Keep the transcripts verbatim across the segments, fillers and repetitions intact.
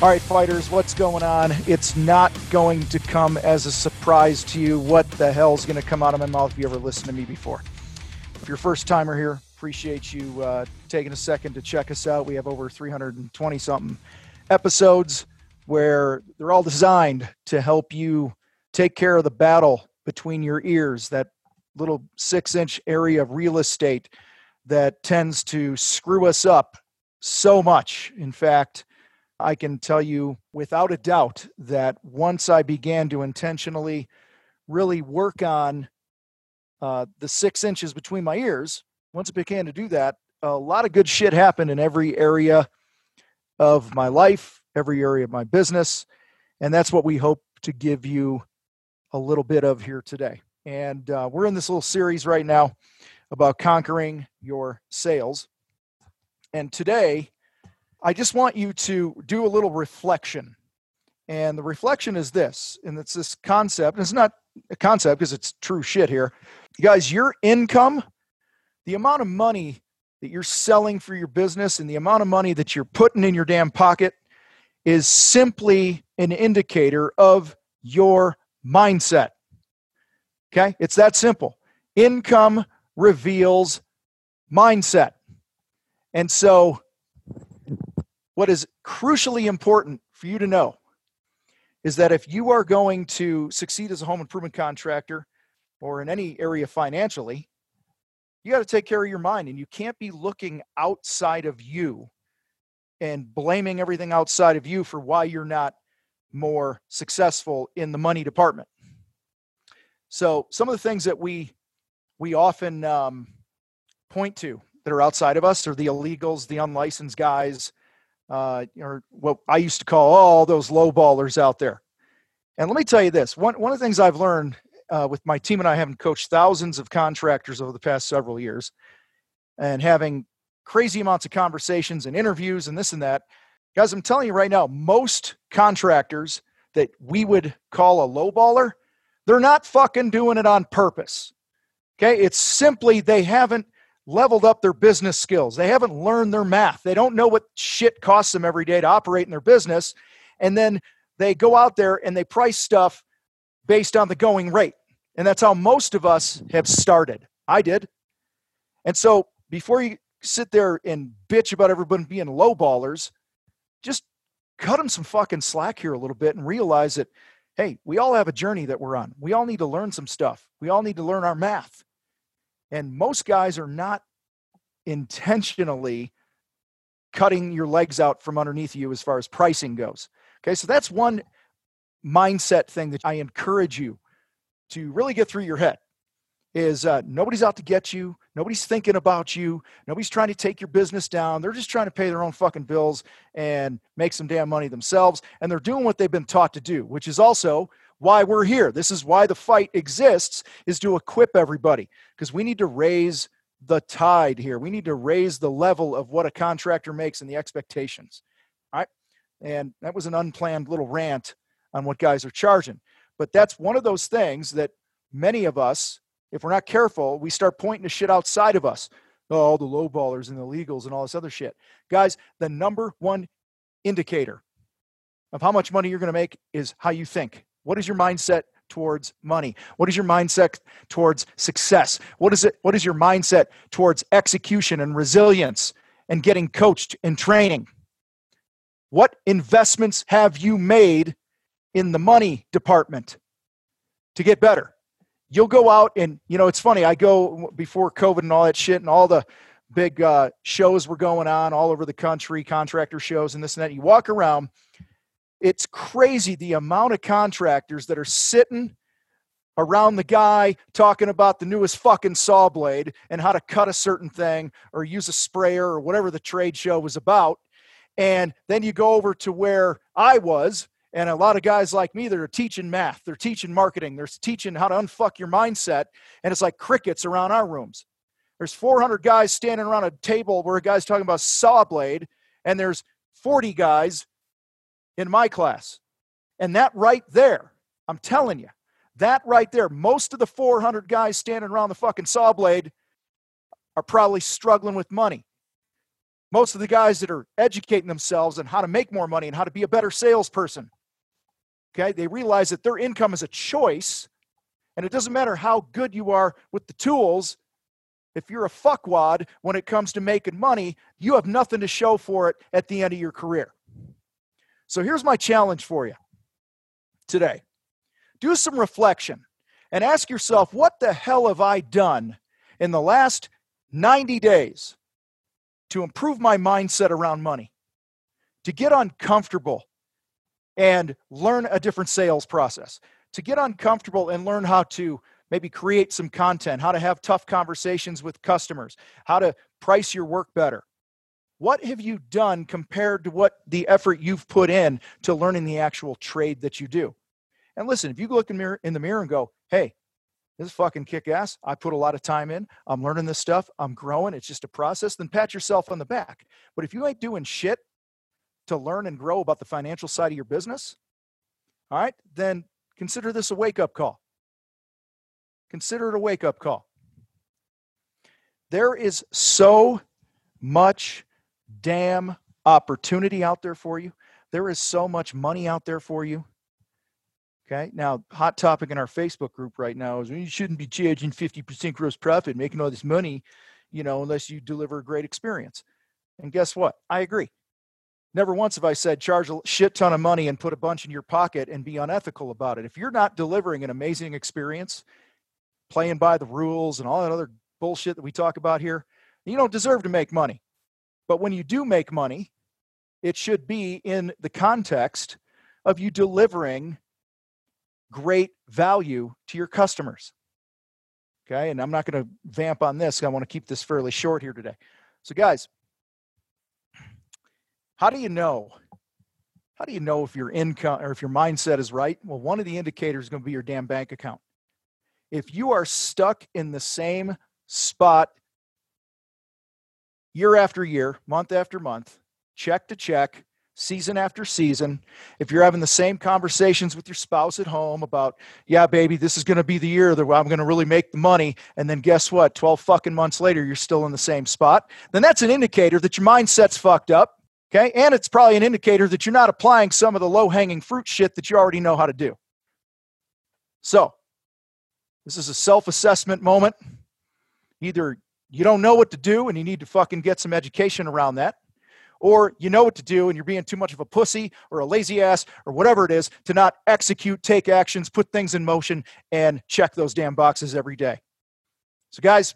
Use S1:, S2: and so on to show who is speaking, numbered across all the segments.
S1: All right, fighters, what's going on? It's not going to come as a surprise to you what the hell's going to come out of my mouth if you ever listened to me before. If you're a first-timer here, appreciate you uh, taking a second to check us out. We have over three hundred twenty-something episodes where they're all designed to help you take care of the battle between your ears, that little six-inch area of real estate that tends to screw us up so much. In fact, I can tell you without a doubt that once I began to intentionally really work on uh, the six inches between my ears, once I began to do that, a lot of good shit happened in every area of my life, every area of my business. And that's what we hope to give you a little bit of here today. And uh, we're in this little series right now about conquering your sales. And today, I just want you to do a little reflection. And the reflection is this, and it's this concept. And it's not a concept because it's true shit here. Guys, your income, the amount of money that you're selling for your business and the amount of money that you're putting in your damn pocket is simply an indicator of your mindset. Okay? It's that simple. Income reveals mindset. And so what is crucially important for you to know is that if you are going to succeed as a home improvement contractor or in any area financially, you got to take care of your mind, and you can't be looking outside of you and blaming everything outside of you for why you're not more successful in the money department. So some of the things that we we often um, point to that are outside of us are the illegals, the unlicensed guys, Uh, or what I used to call all those low ballers out there. And let me tell you this, one, one of the things I've learned uh, with my team and I, having coached thousands of contractors over the past several years and having crazy amounts of conversations and interviews and this and that, guys, I'm telling you right now, most contractors that we would call a low baller, they're not fucking doing it on purpose. Okay. It's simply, they haven't leveled up their business skills. They haven't learned their math. They don't know what shit costs them every day to operate in their business. And then they go out there and they price stuff based on the going rate. And that's how most of us have started. I did. And so before you sit there and bitch about everybody being low ballers, just cut them some fucking slack here a little bit and realize that, hey, we all have a journey that we're on. We all need to learn some stuff. We all need to learn our math. And most guys are not intentionally cutting your legs out from underneath you as far as pricing goes. Okay, so that's one mindset thing that I encourage you to really get through your head is uh, nobody's out to get you. Nobody's thinking about you. Nobody's trying to take your business down. They're just trying to pay their own fucking bills and make some damn money themselves. And they're doing what they've been taught to do, which is also why we're here. This is why the fight exists, is to equip everybody, because we need to raise the tide here. We need to raise the level of what a contractor makes and the expectations. All right. And that was an unplanned little rant on what guys are charging. But that's one of those things that many of us, if we're not careful, we start pointing to shit outside of us. Oh, all the low ballers and the illegals and all this other shit. Guys, the number one indicator of how much money you're going to make is how you think. What is your mindset towards money? What is your mindset towards success? What is it? What is your mindset towards execution and resilience and getting coached and training? What investments have you made in the money department to get better? You'll go out and, you know, it's funny. I go before COVID and all that shit and all the big uh, shows were going on all over the country, contractor shows and this and that. You walk around. It's crazy the amount of contractors that are sitting around the guy talking about the newest fucking saw blade and how to cut a certain thing or use a sprayer or whatever the trade show was about. And then you go over to where I was, and a lot of guys like me that are teaching math, they're teaching marketing, they're teaching how to unfuck your mindset, and it's like crickets around our rooms. There's four hundred guys standing around a table where a guy's talking about saw blade, and there's forty guys in my class. And that right there, I'm telling you, that right there, most of the four hundred guys standing around the fucking saw blade are probably struggling with money. Most of the guys that are educating themselves on how to make more money and how to be a better salesperson, okay, they realize that their income is a choice, and it doesn't matter how good you are with the tools. If you're a fuckwad when it comes to making money, you have nothing to show for it at the end of your career. So here's my challenge for you today. Do some reflection and ask yourself, what the hell have I done in the last ninety days to improve my mindset around money, to get uncomfortable and learn a different sales process, to get uncomfortable and learn how to maybe create some content, how to have tough conversations with customers, how to price your work better. What have you done compared to what the effort you've put in to learning the actual trade that you do? And listen, if you look in, mirror, in the mirror and go, hey, this is fucking kick-ass. I put a lot of time in. I'm learning this stuff. I'm growing. It's just a process. Then pat yourself on the back. But if you ain't doing shit to learn and grow about the financial side of your business, all right, then consider this a wake-up call. Consider it a wake-up call. There is so much damn opportunity out there for you. There is so much money out there for you. Okay. Now, hot topic in our Facebook group right now is you shouldn't be charging fifty percent gross profit, making all this money, you know, unless you deliver a great experience. And guess what? I agree. Never once have I said charge a shit ton of money and put a bunch in your pocket and be unethical about it. If you're not delivering an amazing experience, playing by the rules and all that other bullshit that we talk about here, you don't deserve to make money. But when you do make money, it should be in the context of you delivering great value to your customers. Okay. And I'm not going to vamp on this. I want to keep this fairly short here today. So guys, how do you know? How do you know if your income or if your mindset is right? Well, one of the indicators is going to be your damn bank account. If you are stuck in the same spot year after year, month after month, check to check, season after season, if you're having the same conversations with your spouse at home about, yeah, baby, this is going to be the year that I'm going to really make the money, and then guess what? twelve fucking months later, you're still in the same spot, then that's an indicator that your mindset's fucked up, okay? And it's probably an indicator that you're not applying some of the low-hanging fruit shit that you already know how to do. So, this is a self-assessment moment. Either you don't know what to do and you need to fucking get some education around that, or you know what to do and you're being too much of a pussy or a lazy ass or whatever it is to not execute, take actions, put things in motion, and check those damn boxes every day. So guys,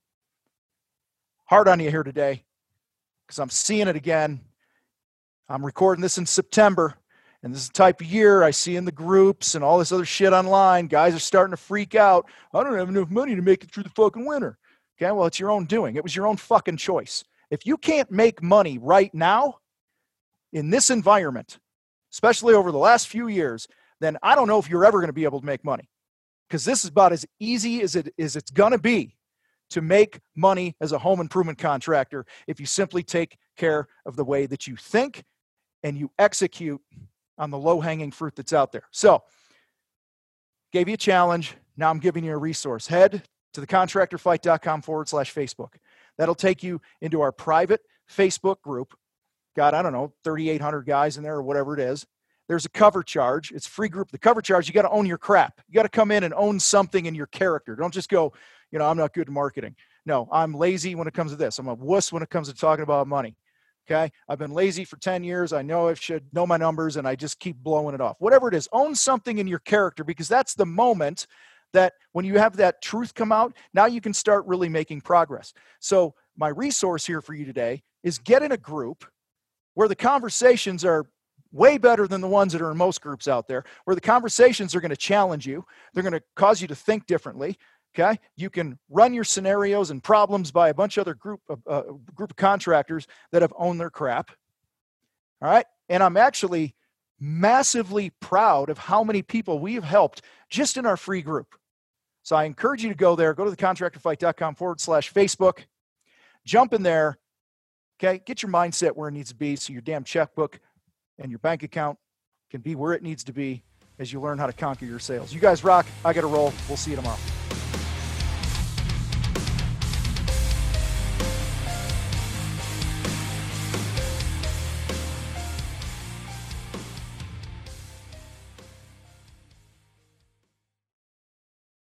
S1: hard on you here today because I'm seeing it again. I'm recording this in September, and this is the type of year I see in the groups and all this other shit online. Guys are starting to freak out. I don't have enough money to make it through the fucking winter. Okay, well, it's your own doing. It was your own fucking choice. If you can't make money right now in this environment, especially over the last few years, then I don't know if you're ever going to be able to make money, because this is about as easy as it is it's going to be to make money as a home improvement contractor if you simply take care of the way that you think and you execute on the low-hanging fruit that's out there. So, gave you a challenge. Now I'm giving you a resource. Head to the contractorfight.com forward slash Facebook. That'll take you into our private Facebook group. Got, I don't know, thirty-eight hundred guys in there or whatever it is. There's a cover charge. It's a free group. The cover charge, you got to own your crap. You got to come in and own something in your character. Don't just go, you know, I'm not good at marketing. No, I'm lazy when it comes to this. I'm a wuss when it comes to talking about money. Okay? I've been lazy for ten years. I know I should know my numbers, and I just keep blowing it off. Whatever it is, own something in your character, because that's the moment that when you have that truth come out, now you can start really making progress. So my resource here for you today is get in a group where the conversations are way better than the ones that are in most groups out there, where the conversations are going to challenge you. They're going to cause you to think differently. Okay. You can run your scenarios and problems by a bunch of other group of, uh, group of contractors that have owned their crap. All right. And I'm actually massively proud of how many people we have helped just in our free group. So I encourage you to go there, go to the contractorfight.com forward slash Facebook, jump in there, okay? Get your mindset where it needs to be so your damn checkbook and your bank account can be where it needs to be as you learn how to conquer your sales. You guys rock. I got to roll. We'll see you tomorrow.